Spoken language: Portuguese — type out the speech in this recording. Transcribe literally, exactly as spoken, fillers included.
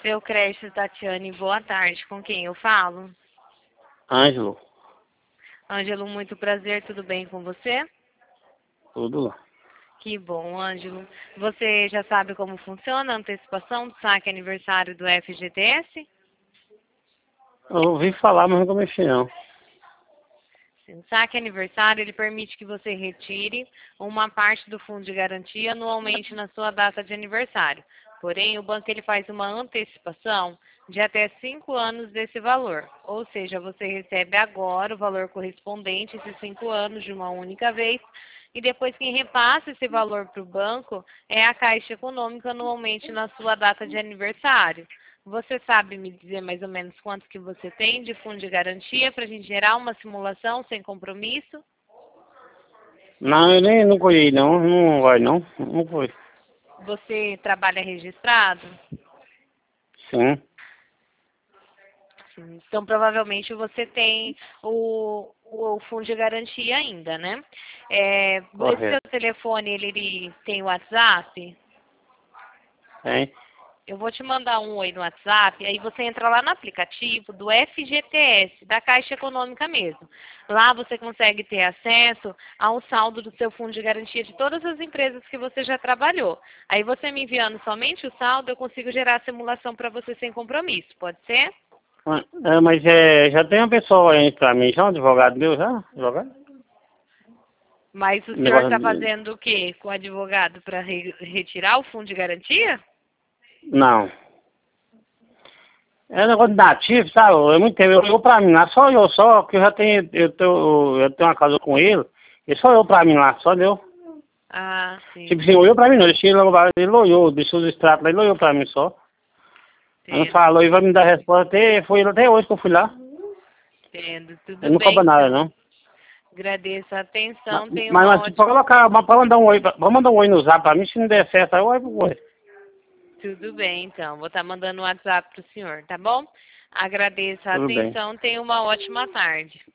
Seu Crédito Tatiane, boa tarde. Com quem eu falo? Ângelo, Ângelo, muito prazer. Tudo bem com você? tudo. Que bom, Ângelo. Você já sabe como funciona a antecipação do saque aniversário do F G T S? Eu ouvi falar, mas nunca mexi não. Sim, o saque aniversário ele permite que você retire uma parte do fundo de garantia anualmente na sua data de aniversário. Porém, o banco ele faz uma antecipação de até cinco anos desse valor. Ou seja, você recebe agora o valor correspondente a esses cinco anos de uma única vez. E depois quem repassa esse valor para o banco é a Caixa Econômica anualmente na sua data de aniversário. Você sabe me dizer mais ou menos quanto que você tem de fundo de garantia para a gente gerar uma simulação sem compromisso? Não, eu nem não colhei não, não vai não. Não foi. Você trabalha registrado? Sim, Sim. Então, provavelmente você tem o, o fundo de garantia ainda, né? É, esse seu correto. telefone, ele, ele tem WhatsApp? Hein? Eu vou te mandar um oi no WhatsApp, aí você entra lá no aplicativo do F G T S, da Caixa Econômica mesmo. Lá você consegue ter acesso ao saldo do seu fundo de garantia de todas as empresas que você já trabalhou. Aí você me enviando somente o saldo, eu consigo gerar a simulação para você sem compromisso, pode ser? Ah, É, mas é, já tem uma pessoa aí pra mim, já um advogado meu já? Advogado? Mas o senhor Negócio está de... fazendo o quê com o advogado para re retirar o fundo de garantia? Não. É negócio de nativo, sabe? É muito tempo. Eu, eu pra mim lá, só eu só, que eu já tenho, eu tenho, eu tenho uma casa com ele, e só eu pra mim lá, só deu. Ah, Tipo sim, assim, olhou pra mim não, ele chegou lá, ele olhou, deixou os extratos lá, ele olhou pra mim só. Aí não entendo, falou e vai me dar resposta até, foi até hoje que eu fui lá. entendo. Tudo Ele não cobra bem, nada, então. não. Agradeço a Mas, atenção, tenha mas, uma mas pode ótima... colocar, mas pode mandar um oi, pra- pode mandar um oi no zap pra mim, se não der certo, aí eu oi pro oi. Tudo bem, então. Vou estar mandando um WhatsApp para o senhor, tá bom? Agradeço a Tudo bem. atenção, tenha uma ótima tarde.